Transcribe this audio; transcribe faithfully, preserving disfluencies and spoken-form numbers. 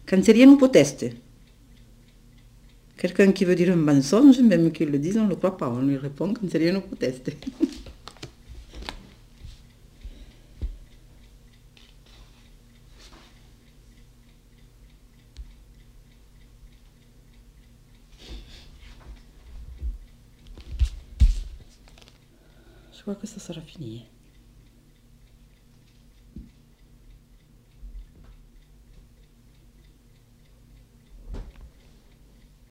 Cancerien ou poteste? Quelqu'un qui veut dire un mensonge, même qu'il le dise, on ne le croit pas. On lui répond cancerien ou poteste. Je crois que ça sera fini.